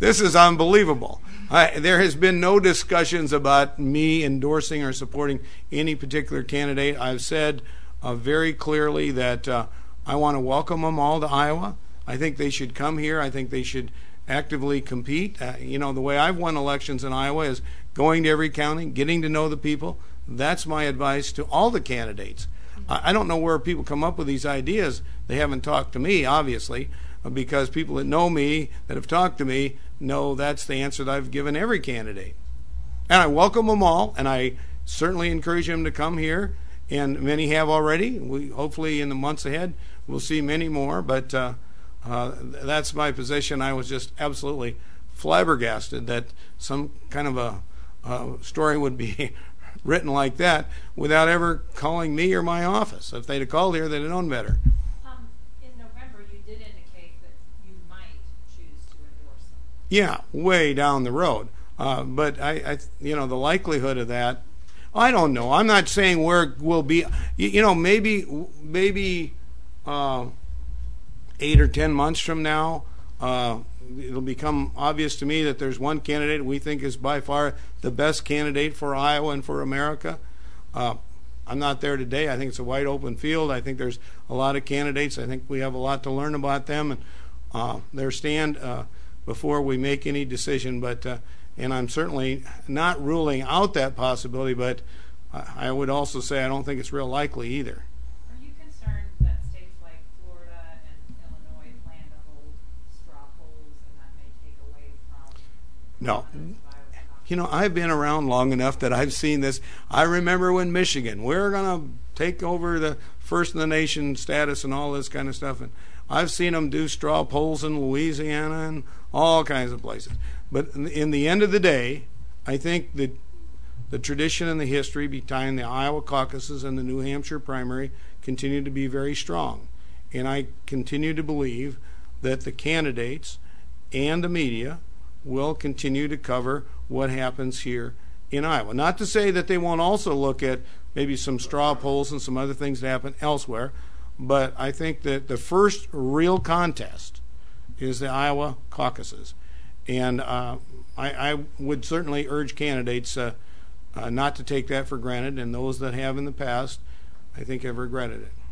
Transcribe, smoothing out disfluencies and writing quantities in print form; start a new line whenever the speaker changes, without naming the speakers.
This is unbelievable. There has been no discussions about me endorsing or supporting any particular candidate. I've said very clearly that I want to welcome them all to Iowa. I think they should come here. I think they should actively compete. The way I've won elections in Iowa is going to every county, getting to know the people. That's my advice to all the candidates. I don't know where people come up with these ideas. They haven't talked to me, obviously, because people that know me, that have talked to me, know that's the answer that I've given every candidate. And I welcome them all, and I certainly encourage them to come here, and many have already. We hopefully in the months ahead we'll see many more, but that's my position. I was just absolutely flabbergasted that some kind of a story would be written like that without ever calling me or my office. If they'd have called here, they'd have known better.
In November, you did indicate that you might choose to endorse them.
Yeah, way down the road. But I the likelihood of that, I don't know. I'm not saying where it will be. Maybe 8 or 10 months from now, it'll become obvious to me that there's one candidate we think is by far the best candidate for Iowa and for America. I'm not there today. I think it's a wide open field. I think there's a lot of candidates. I think we have a lot to learn about them and their stand before we make any decision. But and I'm certainly not ruling out that possibility, but I would also say I don't think it's real likely either.
Are you concerned that states like Florida and Illinois plan to hold straw polls and that may take away from
No. I've been around long enough that I've seen this. I remember when Michigan, we're going to take over the first in the nation status and all this kind of stuff. And I've seen them do straw polls in Louisiana and all kinds of places. But in the end of the day, I think that the tradition and the history behind the Iowa caucuses and the New Hampshire primary continue to be very strong. And I continue to believe that the candidates and the media will continue to cover what happens here in Iowa. Not to say that they won't also look at maybe some straw polls and some other things that happen elsewhere, but I think that the first real contest is the Iowa caucuses. And I would certainly urge candidates not to take that for granted, and those that have in the past, I think, have regretted it.